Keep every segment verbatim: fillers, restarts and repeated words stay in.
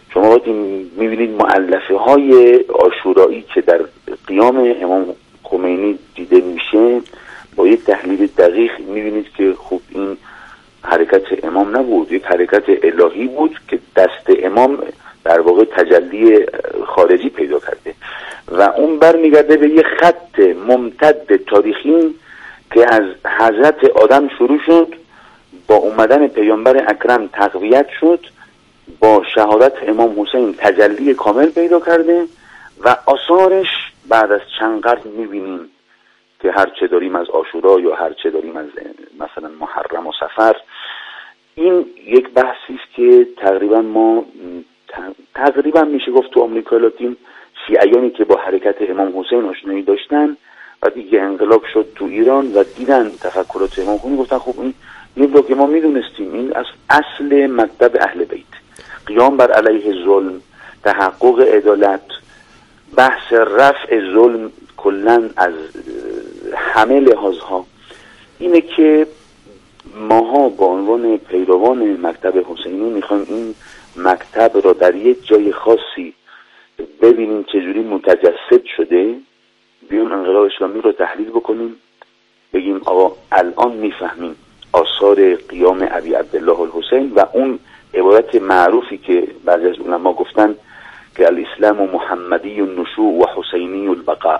شما وقتی میبینید مؤلفه های عاشورایی که در قیام امام خمینی دیده میشه با یک تحلیل دقیق میبینید که خب این حرکت امام نبود، یک حرکت الهی بود که دست امام در واقع تجلی خارجی پیدا کرده و اون برمیگرده به یک خط ممتد تاریخی که از حضرت آدم شروع شد، با اومدن پیامبر اکرم تقویت شد، با شهادت امام حسین تجلی کامل پیدا کرده و آثارش بعد از چند قرن میبینیم که هر چه داریم از عاشورا یا هر چه داریم از مثلا محرم و صفر. این یک بحثی است که تقریبا ما تقریبا میشه گفت تو آمریکا لاتین شیعیانی که با حرکت امام حسین آشنایی داشتن و دیگه انقلاب شد تو ایران و دیدن تفکرات امام خمینی گفتن خب این این رو که ما میدونستیم، این از اصل مکتب اهل بیت، قیام بر علیه ظلم، تحقق عدالت، بحث رفع ظلم کلن از همه لحاظها، اینه که ماها با عنوان پیروان مکتب حسینی میخوایم این مکتب را در یک جای خاصی ببینیم چجوری متجسد شده، بیایم انقلاب اسلامی رو تحلیل بکنیم، بگیم آقا الان میفهمیم آثار قیام ابی عبدالله الحسین و اون عبارت معروفی که بعضی از علما گفتن که الاسلام محمدی النشوء و حسینی البقاء،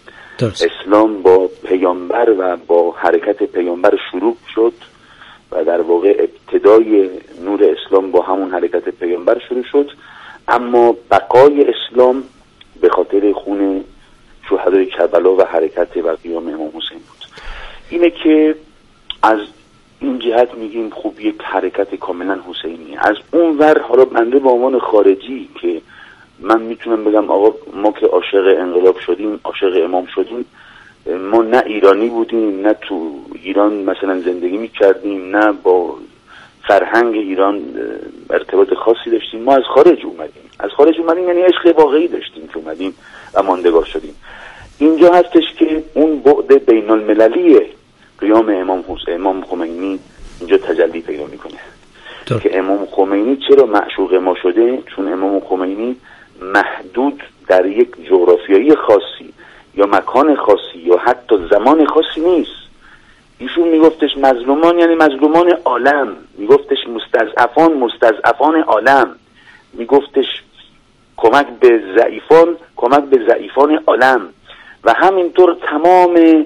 اسلام با پیامبر و با حرکت پیامبر شروع شد و در واقع ابتدای نور اسلام با همون حرکت پیامبر شروع شد، اما بقای اسلام به خاطر خون شهدای کربلا و حرکت و قیام امام حسین بود. اینه که از این جهت میگیم خوب یک حرکت کاملا حسینی. از اون ور حالا بنده به عنوان خارجی که من میتونم بگم آقا ما که عاشق انقلاب شدیم، عاشق امام شدیم، ما نه ایرانی بودیم، نه تو ایران مثلا زندگی میکردیم، نه با فرهنگ ایران ارتباط خاصی داشتیم، ما از خارج اومدیم. از خارج اومدیم یعنی عشق واقعی داشتیم که اومدیم و ماندگار شدیم. اینجا هستش که اون بعد بین المللی قیام امام حسین امام خمینی اینجا تجلی پیدا میکنه دار. که امام خمینی چرا معشوق ما شده؟ چون امام خمینی محدود در یک جغرافیایی خاصی یا مکان خاصی یا حتی زمان خاصی نیست. ایشون میگفتش مظلومان یعنی مظلومان عالم، میگفتش مستضعفان مستضعفان عالم، میگفتش کمک به ضعیفان کمک به ضعیفان عالم و همینطور تمام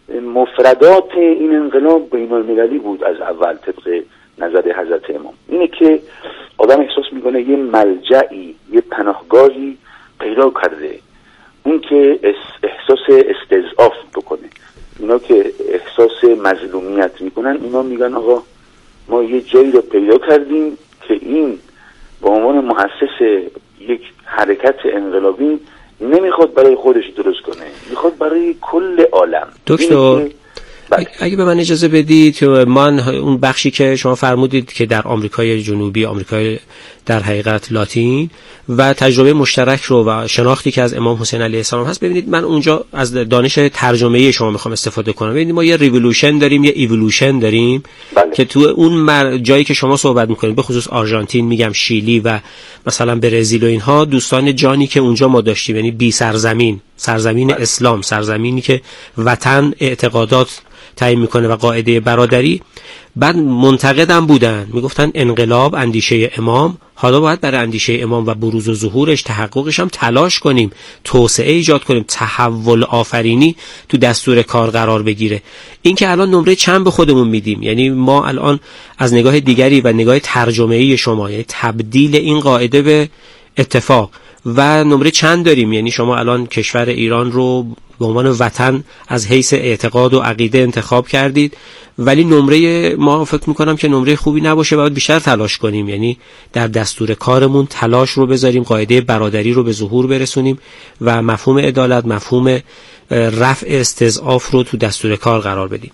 مفردات این انقلاب بین المللی بود از اول طبق نظر حضرت امام. اینه که آدم احساس میکنه یه ملجعی، یه پناهگاهی پیدا کرده، اون که احساس استضعاف بکنه. اینا که احساس مظلومیت میکنن اینا میگن آقا ما یه جایی رو پیدا کردیم که این به عنوان مؤسس یک حرکت انقلابی نمیخواد برای خودش درست کنه، میخواد برای کل عالم. دکتر اگه به من اجازه بدید، من اون بخشی که شما فرمودید که در آمریکای جنوبی، آمریکای در حقیقت لاتین و تجربه مشترک رو و شناختی که از امام حسین علیه السلام هست، ببینید من اونجا از دانش ترجمه‌ای شما میخوام استفاده کنم. ببینید ما یه ریولوشن داریم، یه ایولوشن داریم بله. که تو اون مر... جایی که شما صحبت میکنید، به خصوص آرژانتین، میگم شیلی و مثلا برزیل و اینها، دوستان جانی که اونجا ما داشتیم، یعنی بی سرزمین، سرزمین بله. اسلام، سرزمینی که وطن اعتقادات تعیین میکنه و قاعده برادری، بعد منتقدم بودن، میگفتن انقلاب اندیشه امام، حالا باید برای اندیشه امام و بروز و ظهورش، تحققش هم تلاش کنیم، توسعه ایجاد کنیم، تحول آفرینی تو دستور کار قرار بگیره. این که الان نمره چند به خودمون میدیم، یعنی ما الان از نگاه دیگری و نگاه ترجمه‌ای شما، یعنی تبدیل این قاعده به اتفاق، و نمره چند داریم؟ یعنی شما الان کشور ایران رو به عنوان وطن از حیث اعتقاد و عقیده انتخاب کردید، ولی نمره ما فکر میکنم که نمره خوبی نباشه، باید بیشتر تلاش کنیم، یعنی در دستور کارمون تلاش رو بذاریم، قاعده برادری رو به ظهور برسونیم و مفهوم عدالت، مفهوم رفع استضعاف رو تو دستور کار قرار بدیم.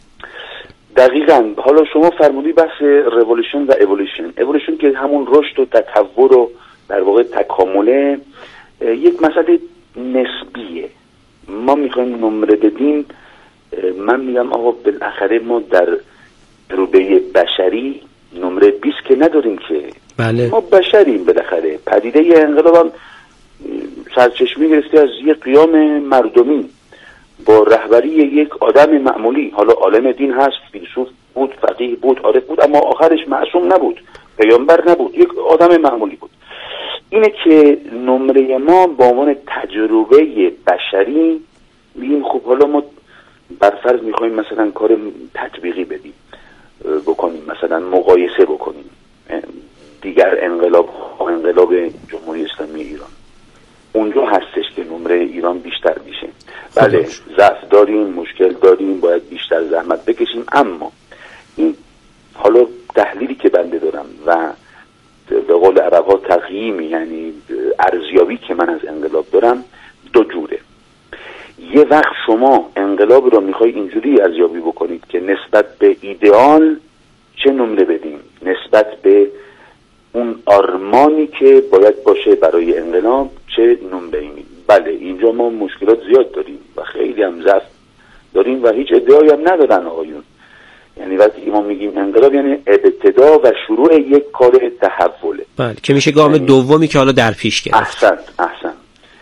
دقیقاً. حالا شما فرمودی بحث ریولوشن و اِوولوشن. اِوولوشن که همون رشد و تطور و در واقع تکامله، یک مسئله نسبیه. ما میخوایم نمره بدیم، من میگم آقا بالاخره ما در تجربه بشری نمره بیست که نداریم که بله. ما بشریم بالاخره. پدیده انقلاب هم سرچشمه گرفته از یک قیام مردمی با رهبری یک آدم معمولی. حالا عالم دین هست، فیلسوف بود، فقیه بود، عارف بود، اما آخرش معصوم نبود، پیامبر نبود، یک آدم معمولی بود. اینه که نمره ما با عنوان تجربه بشری میگیم خب حالا ما برفرض میخوایم مثلا کار تطبیقی بدیم بکنیم، مثلا مقایسه بکنیم دیگر انقلاب انقلاب جمهوری اسلامی ایران، اونجا هستش که نمره ایران بیشتر میشه. بله ضعف داریم، مشکل داریم، باید بیشتر زحمت بکشیم، اما این حالا تحلیلی که بنده دارم و به قول عرب‌ها تقییمی، یعنی ارزیابی که من از انقلاب دارم دو جوره. یه وقت شما انقلاب رو میخوای اینجوری ارزیابی بکنید که نسبت به ایدئال چه نمره بدیم، نسبت به اون آرمانی که باید باشه برای انقلاب چه نمره میدیم. بله اینجا ما مشکلات زیاد داریم و خیلی هم ضعف داریم و هیچ ادعایی هم ندارن آقایون. یعنی وقتی ما میگیم انقلاب یعنی ابتدا و شروع یک کار تحوله. بله که میشه گام یعنی دومی که حالا در پیش گرفت. احسن احسن.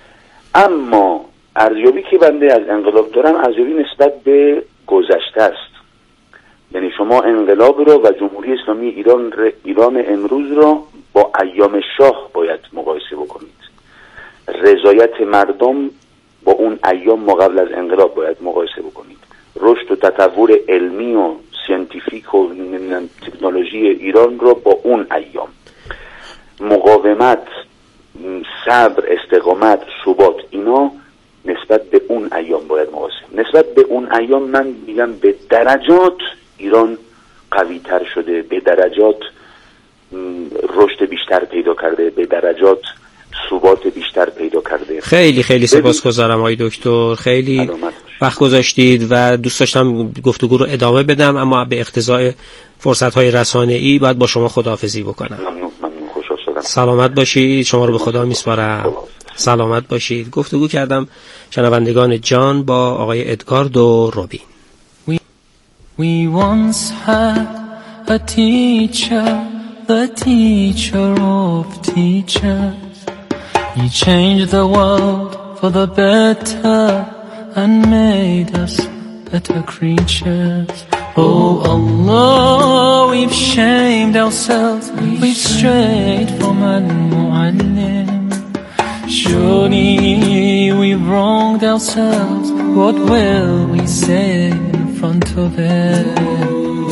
اما ارزیابی که بنده از انقلاب دارم ارزیابی نسبت به گذشته است. یعنی شما انقلاب رو و جمهوری اسلامی ایران ایران امروز رو با ایام شاه باید مقایسه بکنید. رضایت مردم با اون ایام ما قبل از انقلاب باید مقایسه بکنید. رشد و تطور علمی و ساینتیفیک و تکنولوژی ایران رو با اون ایام، مقاومت، صبر، استقامت، ثبات، اینا نسبت به اون ایام باید مقایسه. نسبت به اون ایام من میگم به درجات ایران قوی تر شده، به درجات رشد بیشتر پیدا کرده، به درجات ثبات بیشتر پیدا کرده. خیلی خیلی سپاسگزارم آقای دکتر، خیلی وقت گذاشتید و دوست داشتم گفتگو رو ادامه بدم، اما به اقتضای فرصت‌های رسانه‌ای باید با شما خداحافظی بکنم. ممنون ممنون خوشحال شدم. سلامت باشید، شما رو به خدا میسپارم. سلامت باشید. گفتگو کردم شنوندگان جان با آقای ادگاردو روبین. We, we once had a teacher, the teacher of teachers. He changed the world for the better and made us better creatures. Oh Allah, we've shamed ourselves, we've strayed from al-mu'allim. Surely we've wronged ourselves, what will we say in front of him?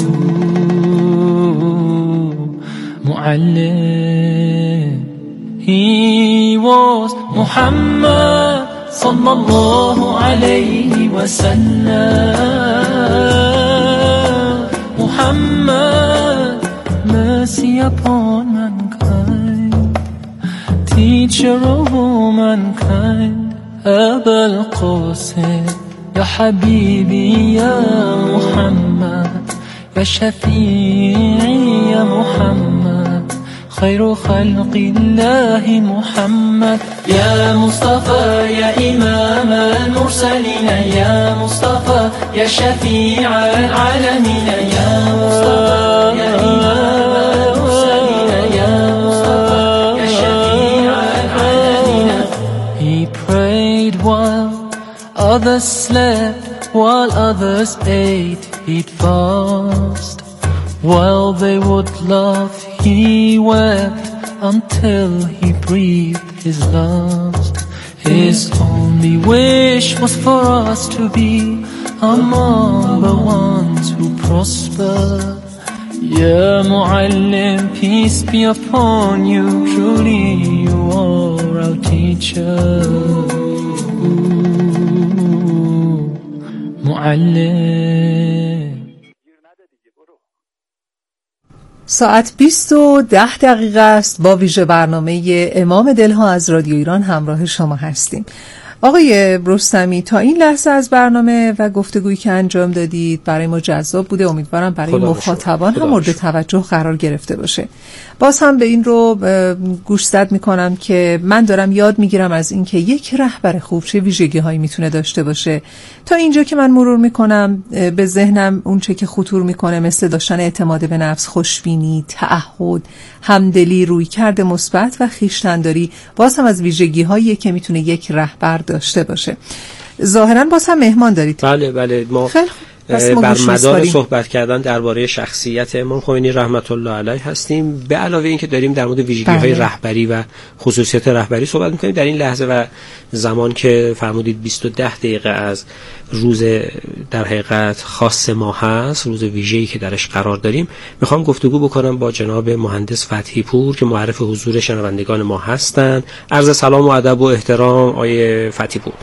Mu'allim. He was Muhammad sallallahu alayhi wa sallam. Muhammad, mercy upon mankind, teacher of all mankind. Aba al-Qasim, ya habibi ya Muhammad, ya shafi'i ya Muhammad, خير خلق الله محمد. يا مصطفى يا إمام المرسلين، يا مصطفى يا شفيع العالمين، يا مصطفى يا إمام المرسلين، يا مصطفى يا شفيع العالمين. He prayed while others slept, while others ate, he'd fast. While they would laugh, he wept until he breathed his last. His only wish was for us to be among the ones who prosper. Ya Mu'allim, peace be upon you, truly you are our teacher. Mu'allim. ساعت بیست و ده دقیقه است. با ویژه برنامه امام دلها از رادیو ایران همراه شما هستیم. آقای رستمی، تا این لحظه از برنامه و گفتگویی که انجام دادید برای ما جذاب بوده. امیدوارم برای مخاطبان هم مورد توجه قرار گرفته باشه. باز هم به این رو گوشزد میکنم که من دارم یاد میگیرم از این که یک رهبر خوب چه ویژگی هایی میتونه داشته باشه. تا اینجا که من مرور میکنم به ذهنم اون چه که خطور میکنه مثل داشتن اعتماد به نفس، خوشبینی، تعهد، همدلی، رویکرد مثبت و خویشتن‌داری باز هم از ویژگی هایی که میتونه یک رهبر داشته باشه. ظاهراً باز هم مهمان دارید. بله بله، ما بر مدار صحبت کردن درباره شخصیت امام خمینی رحمت الله علیه هستیم. به علاوه این که داریم در مورد ویژگی‌های رهبری و خصوصیات رهبری صحبت می‌کنیم، در این لحظه و زمان که فرمودید بیست و ده دقیقه از روز در حقیقت خاص ما هست، روز ویژه‌ای که درش قرار داریم، میخوام گفتگو بکنم با جناب مهندس فتحی پور که معرف حضور شنوندگان ما هستند. عرض سلام و ادب و احترام آقای فتحی پور.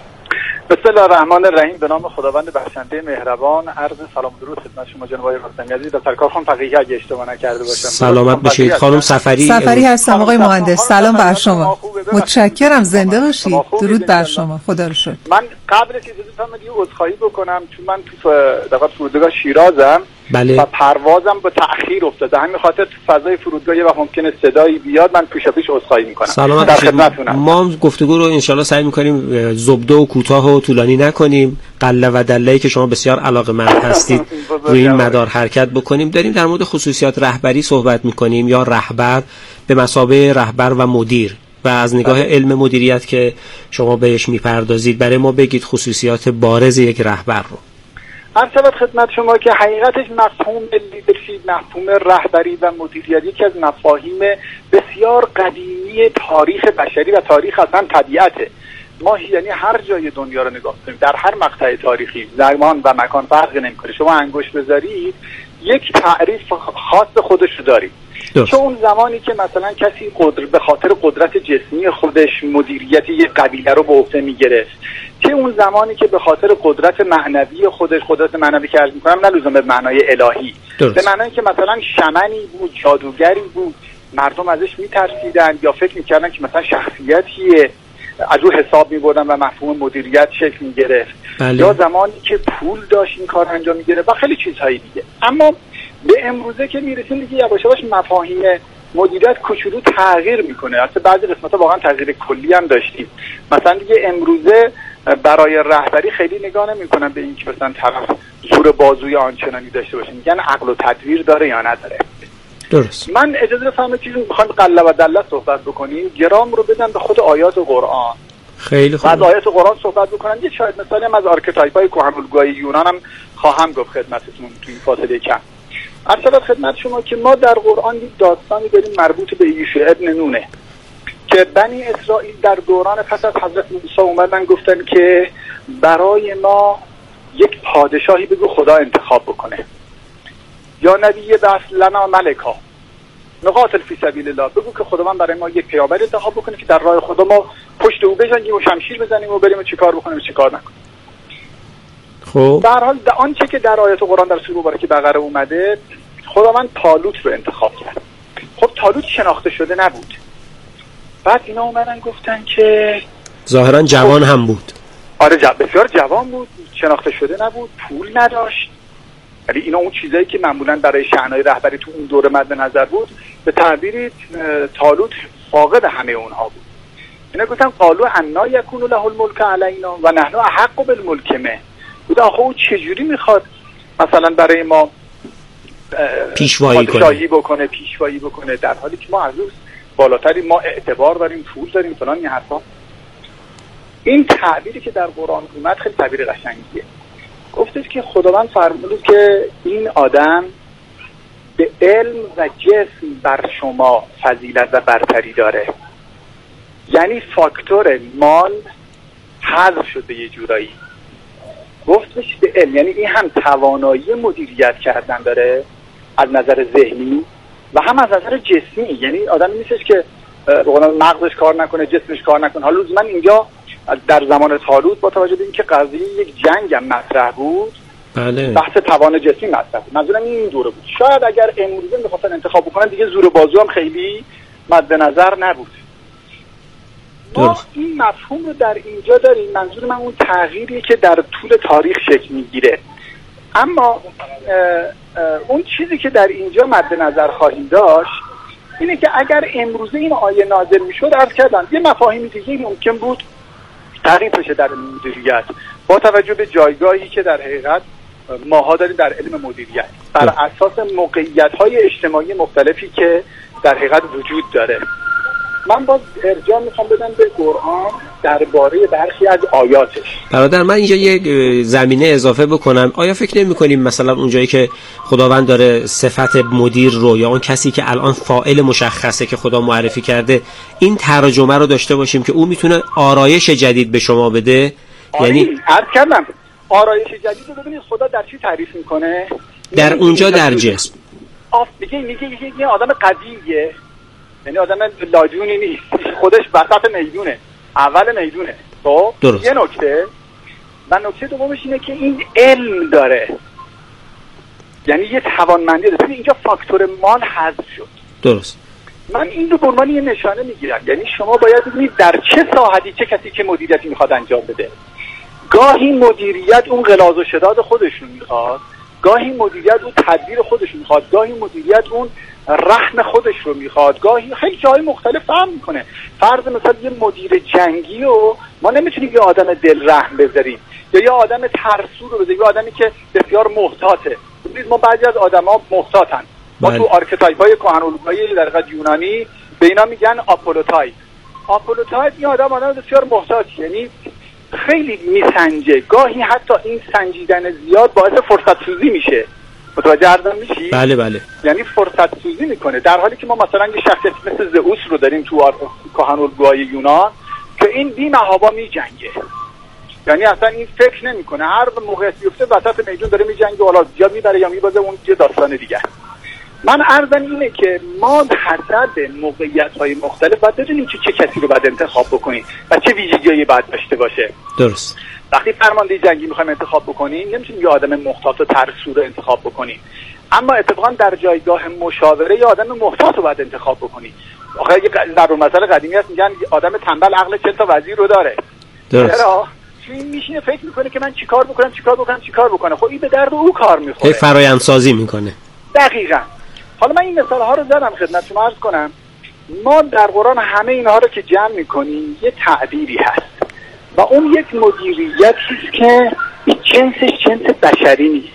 بسم الله الرحمن الرحیم. به نام خداوند بخشنده مهربان. عرض سلام درود خدمت شما جناب آقای رستمی عزیز و سرکار خانم فقیهی اگه اشتباه نکرده باشم. سلامت باشید خانم سفری. سفری هستم آقای مهندس. سلام بر شما. متشکرم، زنده باشید. درود بر شما. خدا رو شکر. من قبل از اینکه بفهمم یه عذرخواهی بکنم، چون من تو دقیقاً فرودگاه شیرازم. بله. و پروازم با تأخیر افتاده، همین خاطر تو فضای فرودگاه یه وقت ممکنه صدایی بیاد، من پیشا پیش عذرخواهی میکنم. سلامت باشید. ما گفتگو رو انشالله سعی میکنیم زبده و کوتاه و طولانی نکنیم، قله و دله‌ای که شما بسیار علاقه‌مند هستید روی این مدار حرکت بکنیم. داریم در مورد خصوصیات رهبری صحبت میکنیم یا رهبر به مثابه رهبر و مدیر، و از نگاه علم مدیریت که شما بهش میپردازید برای ما بگید خصوصیات بارز یک رهبر رو. عرض شود خدمت شما که حقیقتش مفهوم لیدرشپ، مفهوم رهبری و مدیریت یکی از مفاهیم بسیار قدیمی تاریخ بشری و تاریخ اصلا طبیعته. ما یعنی هر جای دنیا رو نگاه کنیم، در هر مقطع تاریخی زمان و مکان فرق نمیکنه، شما انگشت بذارید یک تعریف خاص خودش رو دارید. چون اون زمانی که مثلا کسی قدر به خاطر قدرت جسمی خودش مدیریت یک قبیله رو به عهده میگرفت، که اون زمانی که به خاطر قدرت معنوی خودش، قدرت معنوی که عرض میکنم نه لزوما به معنای الهی، درست. به معنای که مثلا شمنی بود، جادوگری بود، مردم ازش میترسیدن یا فکر میکردن که مثلا شخصیتیه، از او حساب میبردن و مفهوم مدیریت شکل میگرفت. بله. یا زمانی که پول داشت این کار انجام میگرفت و خیلی چیزهایی دیگه. اما به امروزه که میرسیم دیگه یواش یواش مفاهیم مدیریت کوچولو تغییر میکنه. البته بعضی قسمت‌ها واقعا تغییر کلی هم داشتیم. مثلا دیگه امروزه برای رهبری خیلی نگاه نمی‌کنن به این که مثلا طرف زور بازوی آنچنانی داشته باشه، میگن عقل و تدبیر داره یا نداره. درست. من اجازه بفرمایید که می‌خوایم قله و دله صحبت بکنیم، گرام رو بدم به خود آیات قرآن. خیلی خوب. از آیات قرآن صحبت بکنم. یه شاید مثالی هم از آرکتایپ‌های کهن‌الگوی یونان هم خواهم گفت خدمتتون توی فاصله کم. عرض شود خدمت شما که ما در قرآن یک داستانی داریم مربوط به یوشع ابن نونه که بنی اسرائیل در دوران پس از حضرت موسی اومدن گفتن که برای ما یک پادشاهی بگو خدا انتخاب بکنه، یا نبی بس لنا ملکا نقاتل فی سبیل الله، بگو که خداوند برای ما یک پیامبر انتخاب بکنه که در راه خدا ما پشت او بزنیم و شمشیر بزنیم و بریم و چیکار بکنیم و چیکار نکنیم. خب در حال آنچه که در آیات قرآن در سوره مبارکه بقره اومده، خداوند طالوت رو انتخاب کرد. خب طالوت شناخته شده نبود. بعد اینا اومدن گفتن که ظاهرا جوان هم بود. آره جب بسیار جوان بود، شناخته شده نبود، پول نداشت. یعنی اینا اون چیزایی که معمولا برای شأنهای رهبری تو اون دوره مد نظر بود، به تعبیری طالوت فاقد همه اونها بود. اینا گفتن قالوا انا یکون له الملک علینا و نحن احق بالملک منه. گفتن آخه او چجوری میخواد مثلا برای ما پیشوایی کنه بکنه پیشوایی بکنه در حالی که ما از اون بالاتری، ما اعتبار داریم، پول داریم، فلان این حرفا. این تعبیری که در قرآن اومد خیلی تعبیر قشنگیه. گفتش که خداوند فرمود که این آدم به علم و جسم بر شما فضیلت و برتری داره، یعنی فاکتور مال حذف شده یه جورایی. گفتش به علم، یعنی این هم توانایی مدیریت کردن داره از نظر ذهنی و هم از نظر جسمی، یعنی آدمی نیستش که مغزش کار نکنه، جسمش کار نکنه. حالا من اینجا در زمان طالوت با توجه به اینکه قضیه یک جنگ هم مطرح بود، بله، بحث توان جسمی مطرح بود. منظورم این دوره بود. شاید اگر امروزه می‌خواستن انتخاب بکنن دیگه زور بازو هم خیلی مد نظر نبود. ما این مفهوم رو در اینجا داریم. منظور من اون تغییریه که در طول تاریخ شکل میگیره. اما اه اه اون چیزی که در اینجا مد نظر خواهیم داشت اینه که اگر امروزه این آیه نازل میشد، عرض کردم یه مفاهیم دیگه ممکن بود تعریف بشه در مدیریت با توجه به جایگاهی که در حقیقت ماها داریم در علم مدیریت بر اساس موقعیت‌های اجتماعی مختلفی که در حقیقت وجود داره. من باز ارجاع میخوام بدم به قرآن درباره برخی از آیاتش. برادر من اینجا یک زمینه اضافه بکنم. آیا فکر نمی کنیم مثلا اونجایی که خداوند داره صفت مدیر رو یا اون کسی که الان فاعل مشخصه که خدا معرفی کرده این ترجمه رو داشته باشیم که اون میتونه آرایش جدید به شما بده؟ یعنی عرض کردم آرایش جدید رو ببینید خدا در چی تعریف میکنه؟ در اونجا در جسم. آف میگه میگه یه آدم قویه، یعنی آدم لاجونی نیست، خودش وسط میدونه، اول میدونه. خب یه نکته و نکته دومش اینه که این علم داره، یعنی یه توانمندی داره. اینجا فاکتور مال حذف شد. درست. من این رو به عنوان یه نشانه میگیرم، یعنی شما باید ببینید در چه ساحتی چه کسی چه مدیریتی میخواد انجام بده. گاهی مدیریت اون غلاظ و شداد خودشون میخواد، گاهی مدیریت اون تدبیر خودشون میخواد، گاهی مدیریت اون رحم خودش رو میخواد، گاهی خیلی جای مختلف فهم میکنه. فرض مثلا یه مدیر جنگی و ما نمیتونیم یه آدم دل رحم بذاریم یا یه آدم ترسو رو بذاریم، یه آدمی که بسیار محتاطه. ببینید ما بعضی از آدما محتاطن. ما تو آرکتایپ‌های کهن‌الگوهای در حقیقت یونانی به اینا میگن آپولوتایپ. آپولوتایپ یه آدم آدم بسیار محتاطه، یعنی خیلی میسنجه. گاهی حتی این سنجیدن زیاد باعث فرصت سوزی میشه. متوجه عرضم میشی؟ بله بله. یعنی فرصت سوزی میکنه، در حالی که ما مثلا یه شخصیت مثل زئوس رو داریم تو کهن‌الگوهای یونان که این بی محابا میجنگه، یعنی اصلا این فکر نمیکنه، هر موقع بیفته وسط میدون داره میجنگه، حالا یا میبره یا میبازه، اون یه داستان دیگه. من عرضم اینه که ما حسب موقعیت‌های مختلف باید بدونیم که چه کسی رو باید انتخاب بکنیم و چه ویژگی‌هایی باید داشته باشه. درست. وقتی فرمانده جنگی میخوایم انتخاب بکنیم نمیتونیم یه آدم محتاط و ترسو رو انتخاب بکنیم، اما اتفاقا در جایگاه مشاوره یه آدم محتاط رو باید انتخاب بکنیم. آخه یه ضرب المثل قدیمی هست میگن آدم تنبل عقل چند تا وزیر رو داره. درست. چرا؟ چون این میشینه فکر میکنه که من چیکار بکنم چیکار بکنم چیکار بکنم. خب این به درد او کار میخوره. هی فرآیندسازی میکنه. دقیقاً. حالا من این مثال ها رو زدم خدمت شما عرض کنم. ما در قرآن همه اینها رو که جمع میکنیم یه تعبیری هست و اون یک مدیریتی است که جنسش جنس بشری نیست،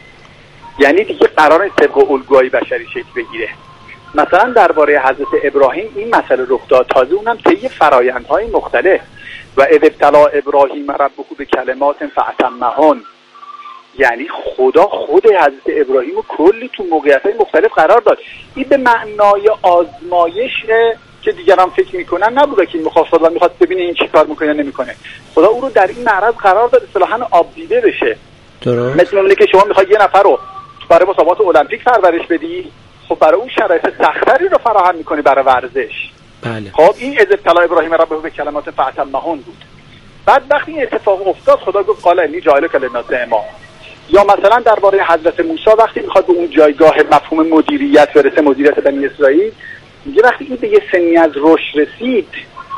یعنی دیگه قرار طبق الگوهای بشری شکل بگیره. مثلا درباره حضرت ابراهیم این مسئله رخ داد، تازه اونم طی فرآیندهای مختلف و اذ ابتلی ابراهیم ربه بکلمات فاتمهن، یعنی خدا خود حضرت ابراهیم رو کلی تو موقعیت‌های مختلف قرار داد. این به معنای آزمایش که دیگران فکر میکنن نبوده که این مخاطب و میخواد ببینه این چی کار میکنه یا نمیکنه. خدا او رو در این معرض قرار داد اصطلاحاً آب دیده بشه. درست. مثل اونه که شما میخواد یه نفر رو برای مسابقات المپیک پرورش بدی، خب برای اون شرایط سخت‌تری رو فراهم میکنی برای ورزش. بله. خب این از ابتلا ابراهیم ربه به کلمات فاتمهن بود. بعد وقتی این اتفاق افتاد خدا گفت قال انی جاعلک للناس اماما. یا مثلا درباره حضرت موسی وقتی میخواد به اون جایگاه مفهوم مدیریت برسه، مدیریت بنی اسرائیل، میگه وقتی این به یه سنی از رشد رسید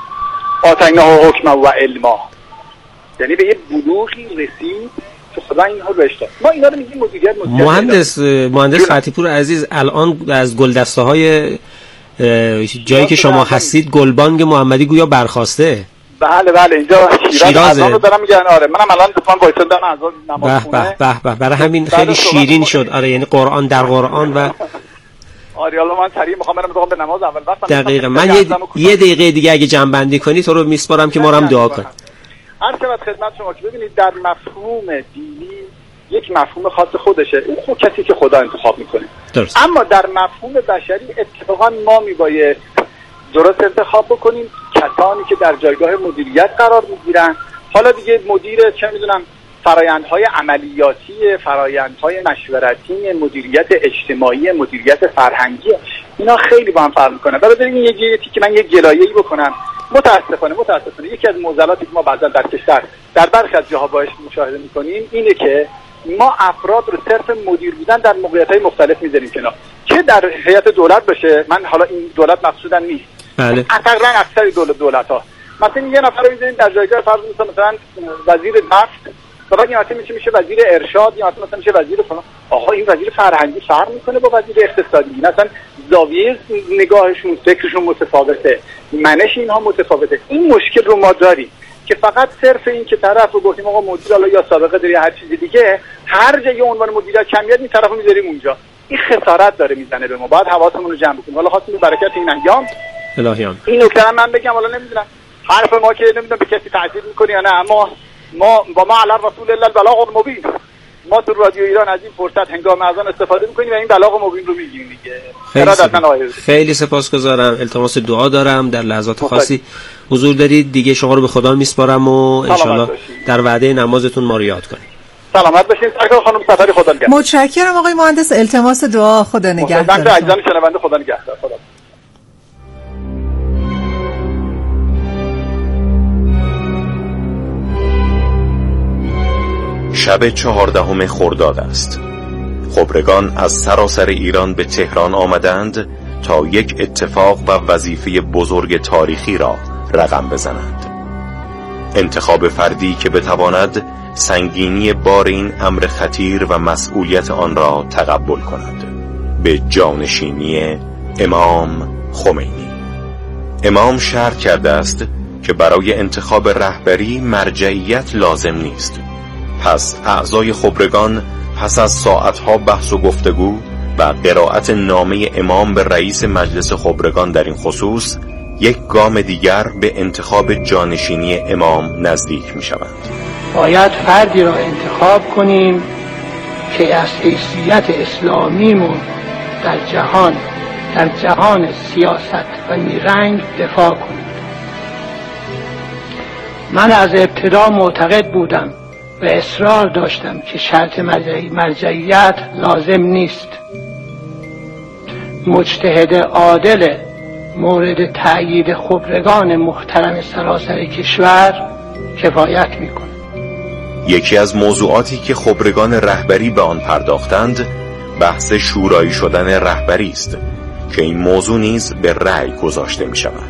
آتیناه حکما و علما، یعنی به یه بلوغی رسید که خدا اینها رو بهش داد. ما اینا رو میگیم مدیریت. مهندس مهندس فتحی پور عزیز، الان از گلدسته های جایی که شما هستید گلبانگ محمدی گویا برخواسته. بله بله اینجا شیراز رو دارم میگن. آره منم الان دوستان وایسادم از نماز خونه. به به به برای همین خیلی شیرین شد. آره یعنی قرآن در قرآن و آره حالا من سریع میخوام برم به نماز اول وقت. دقیقاً من یه یه دقیقه دیگه اگه جمع بندی کنی تو رو میسپارم که ما رو هم دعا کن. هر چقدر خدمت شما که ببینید در مفهوم دینی یک مفهوم خاص خودشه، اون خود کسی که خدا انتخاب میکنه. درست. اما در مفهوم بشری اتفاقا ما میباید درست انتخاب بکنیم کسانی که در جایگاه مدیریت قرار میگیرن. حالا دیگه مدیر چه میدونم فرایندهای عملیاتی، فرایندهای مشورتی، مدیریت اجتماعی، مدیریت فرهنگی، اینا خیلی با هم فرق میکنه. برای این یه جیتی که من یه گلایه‌ای بکنم، متاسفانه متاسفانه یکی از معضلاتی که ما بعضا در کشور در برخی از جاها باهاش مشاهده میکنیم اینه که ما افراد رو صرف مدیر بودن در موقعیت‌های مختلف میذاریم کنار، چه در هیئت دولت باشه. من حالا این دولت مقصودم نیست، بله. تقریبا اکثر دولت دولت‌ها مثلا یه نفر رو می‌ذارین در جایگاه فرض مثلا وزیر نفت، بعد یه میشه میشه وزیر ارشاد، یا مثلا میشه وزیر فلان. آقا این وزیر فرهنگی فرق میکنه با وزیر اقتصادی، مثلا زاویه نگاهشون، فکرشون متفاوته، منش اینها متفاوته. این مشکل رو ما داریم که فقط صرف این که طرف رو گفتیم آقا مدیر حالا یا سابقه داره یا هر چیز دیگه، هر جای عنوان مدیریت کمیت این طرفو میذاریم اونجا. این خسارت داره میزنه به ما. باید حواسمون رو جمع کنیم. حالا خاصی به برکت این ایام الهیام این نکته من بگم، حالا نمیدونم حرف ما که نمیدونم به کسی تاثیر میکنه یا نه، اما ما با ما علی رسول الله البلاغ المبین، ما تو رادیو ایران از این فرصت هنگام اذان استفاده میکنیم و این بلاغ مبین رو میگیم دیگه. خیلی, سپاس. خیلی سپاسگزارم. التماس دعا دارم در لحظات خاصی حضور دارید دیگه. شما رو به خدا میسپارم و انشالله در وعده نمازتون ما رو یاد کنید. سلامت باشین. سرکار خانم سفری، خدا نگهدار. متشکرم آقای مهندس. التماس دعا. خدا نگهدار. خدا عزیزان شنونده، خدا نگهدار. خدا. شب چهاردهم خرداد است. خبرگان از سراسر ایران به تهران آمدند تا یک اتفاق و وظیفه بزرگ تاریخی را رقم بزنند. انتخاب فردی که بتواند سنگینی بار این امر خطیر و مسئولیت آن را تقبل کند، به جانشینی امام خمینی. امام شرط کرده است که برای انتخاب رهبری مرجعیت لازم نیست. پس اعضای خبرگان پس از ساعتها بحث و گفتگو و قرائت نامه امام به رئیس مجلس خبرگان در این خصوص، یک گام دیگر به انتخاب جانشینی امام نزدیک می شوند. باید فردی را انتخاب کنیم که از حیثیت اسلامیمون در جهان در جهان سیاست و نیرنگ دفاع کنیم. من از ابتدا معتقد بودم و اصرار داشتم که شرط مرجعیت لازم نیست. مجتهد عادل مورد تأیید خبرگان محترم سراسر کشور کفایت میکنه. یکی از موضوعاتی که خبرگان رهبری به آن پرداختند بحث شورایی شدن رهبری است که این موضوع نیز به رأی گذاشته می شود.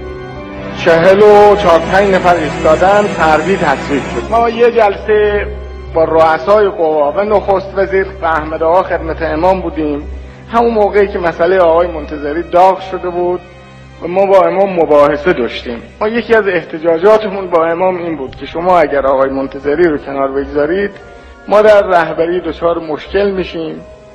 چهل و چهار پنج نفر ایستادن، تردید تصویب شد. ما یه جلسه با رؤسای قوا و نخست وزیر و احمد آقا خدمت امام بودیم، همون موقعی که مسئله آقای منتظری داغ شده بود و ما با امام مباحثه داشتیم. ما یکی از احتجاجاتمون با امام این بود که شما اگر آقای منتظری رو کنار بگذارید ما در رهبری دچار مشکل میشیم.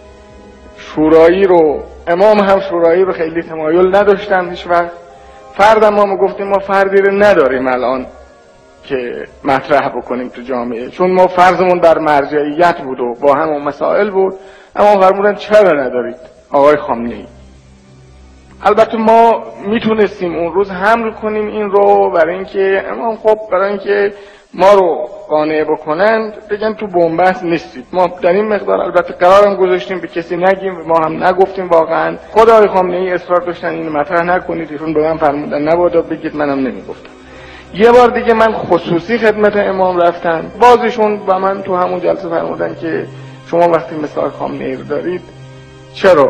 شورایی رو امام هم شورایی رو خیلی تمایل نداشتن هیچ وقت. فردم ما گفتیم ما فردی رو نداریم الان که مطرح بکنیم تو جامعه، چون ما فرضمون در مرجعیت بود و با همون مسائل بود. اما فرمودن چرا ندارید آقای خامنه‌ای؟ البته ما میتونستیم اون روز حمل کنیم این رو برای اینکه امام خب برای اینکه ما رو قانع بکنند بگن تو بنبست نیستید. ما در این مقدار البته قرارم گذاشتیم به کسی نگیم و ما هم نگفتیم. واقعا خود آقای خامنه‌ای اصرار داشتن اینو مطرح نکنید، ایشون به من فرمودن نبادا بگید، منم نمیگفتم. یه بار دیگه من خصوصی خدمت امام رفتم، بازشون با من تو همون جلسه فرمودن که شما وقتی مثال خامنه‌ای رو دارید چرا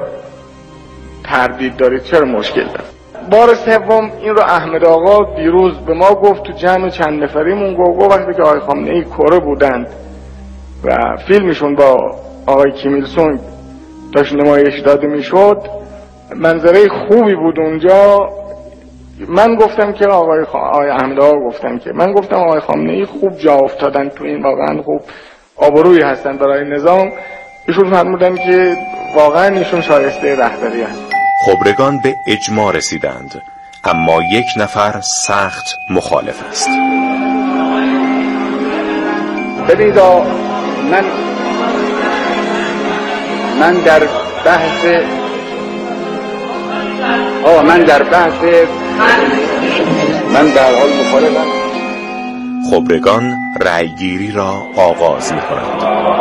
تردید دارید، چرا مشکل دارید؟ بار سوم این رو احمد آقا دیروز به ما گفت تو جمع چند نفریمون، گفت وقتی که آقای خامنه‌ای کره بودند و فیلمشون با آقای کیم ایل سونگ داشت نمایش داده میشد، منظره خوبی بود اونجا. من گفتم که آقای, خ... آقای احمد آقا گفتم که من گفتم آقای خامنه‌ای خوب جا افتادن تو این، واقعا خوب آبرویی هستن برای نظام. ایشون فرمودن که واقعا ایشون شایسته رهبری هست. خبرگان به اجماع رسیدند، اما یک نفر سخت مخالف است. ببینید من من در بحث آه من در بحث من در حال مخالفم. خبرگان رأیگیری را آغاز می کنند.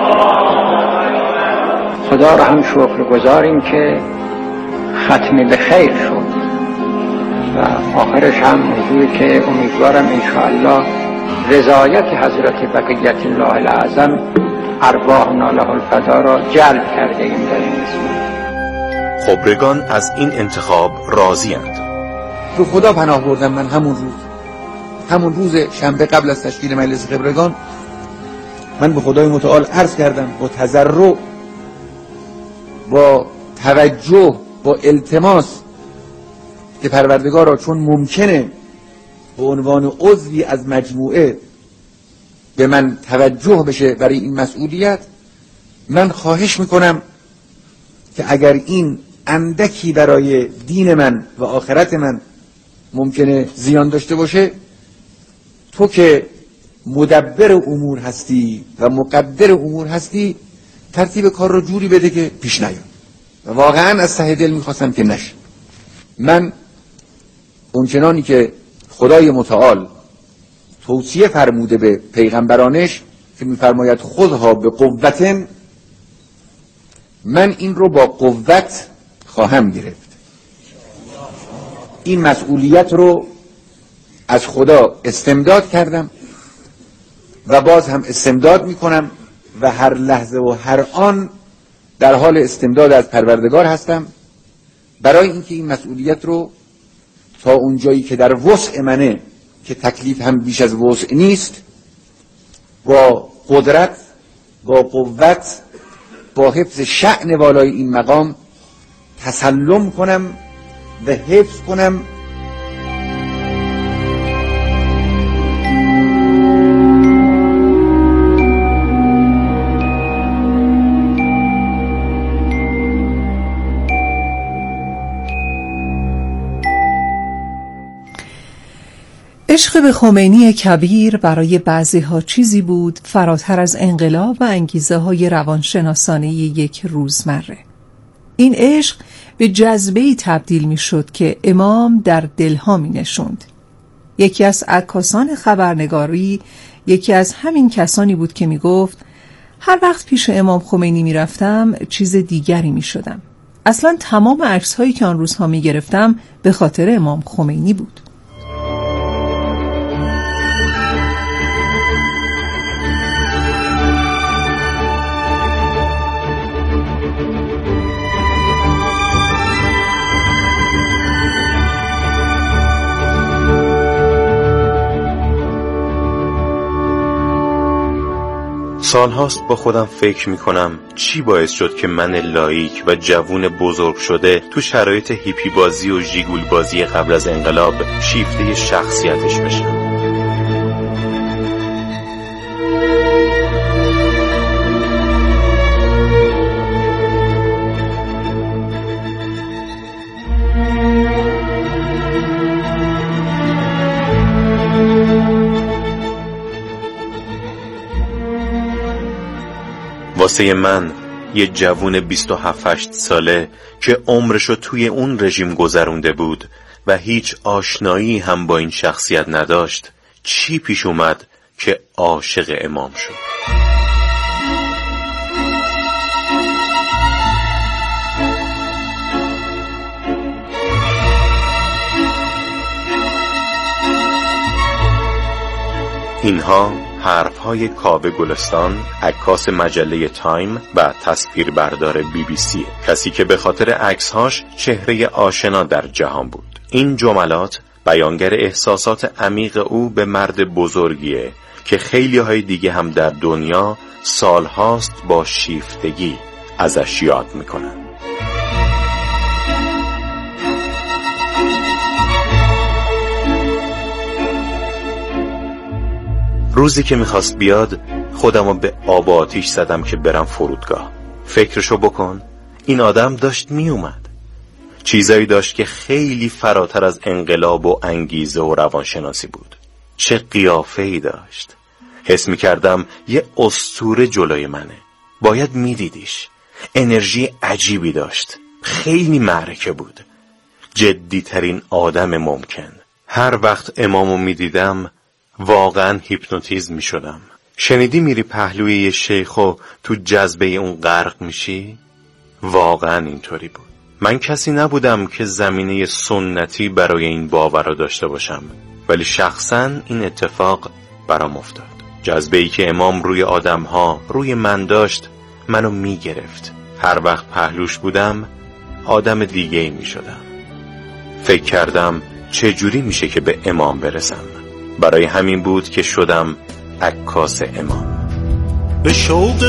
خدا را هم شکر گذاریم که ختم به خیر شد و آخرش هم موضوعی که امیدوارم انشاءالله رضایت حضرت بقیت الله الاعظم ارواحنا له الفدا را جلب کرده ایم در این مسئله. خبرگان از این انتخاب راضی اند. رو خدا پناه بردم من همون روز همون روز شنبه قبل از تشکیل مجلس خبرگان من به خدای متعال عرض کردم با تضرع، با توجه، با التماس که پروردگارا چون ممکنه به عنوان عضوی از مجموعه به من توجه بشه برای این مسئولیت، من خواهش میکنم که اگر این اندکی برای دین من و آخرت من ممکنه زیان داشته باشه، تو که مدبر امور هستی و مقدر امور هستی ترتیب کار رو جوری بده که پیش نیاد. و واقعا از ته دل میخواستم که نشه. من اونچنانی که خدای متعال توصیه فرموده به پیغمبرانش که میفرماید خذها به قوتن، من این رو با قوت خواهم گرفت. این مسئولیت رو از خدا استمداد کردم و باز هم استمداد میکنم و هر لحظه و هر آن در حال استمداد از پروردگار هستم برای اینکه این مسئولیت رو تا اون جایی که در وسع منه، که تکلیف هم بیش از وسع نیست، با قدرت، با قوت، با حفظ شأن والای این مقام تسلم کنم و حفظ کنم. عشق به خمینی کبیر برای بعضی ها چیزی بود فراتر از انقلاب و انگیزه های روانشناسانه یک روزمره. این عشق به جذبه‌ای تبدیل می شد که امام در دلها می نشوند. یکی از عکاسان خبرنگاری یکی از همین کسانی بود که می گفت هر وقت پیش امام خمینی می رفتم چیز دیگری می شدم. اصلا تمام عکس هایی که آن روزها می گرفتم به خاطر امام خمینی بود. سالهاست با خودم فکر میکنم چی باعث شد که من لایک و جوون بزرگ شده تو شرایط هیپی بازی و ژیگول بازی قبل از انقلاب شیفته شخصیتش بشم. واسه من یه جوون بیست و هفت هشت ساله که عمرشو توی اون رژیم گذرونده بود و هیچ آشنایی هم با این شخصیت نداشت، چی پیش اومد که عاشق امام شد؟ اینها حرفهای کاوه گلستان، عکاس مجله تایم و تصویربردار بی بی سی، کسی که به خاطر عکسهاش چهره آشنا در جهان بود. این جملات بیانگر احساسات عمیق او به مرد بزرگیه که خیلی های دیگه هم در دنیا سالهاست با شیفتگی ازش یاد میکنن. روزی که میخواست بیاد خودمو به آب و آتیش زدم که برم فرودگاه. فکرشو بکن، این آدم داشت میومد، چیزایی داشت که خیلی فراتر از انقلاب و انگیزه و روانشناسی بود. چه قیافه‌ای داشت، حس میکردم یه اسطوره جلوی منه، باید میدیدیش. انرژی عجیبی داشت، خیلی معرکه بود، جدی ترین آدم ممکن. هر وقت امامو میدیدم واقعا هیپنوتیزم می شدم. شنیدی میری پهلوی یه شیخ و تو جذبه اون غرق میشی؟ واقعا اینطوری بود. من کسی نبودم که زمینه سنتی برای این باور داشته باشم، ولی شخصا این اتفاق برام افتاد. جذبه‌ای که امام روی آدم‌ها، روی من داشت منو میگرفت. هر وقت پهلوش بودم آدم دیگه‌ای میشدم. فکر کردم چجوری میشه که به امام برسم. برای همین بود که شدم عکاس امام. به شوق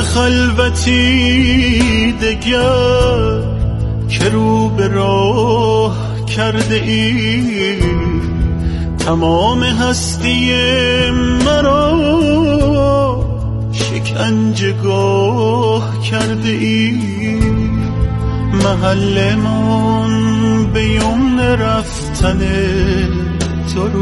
خلوتی دگر که رو به راه کرده ای، تمام هستی مرا شکنجهگاه کرده ای. محل من به یمن رفتن تو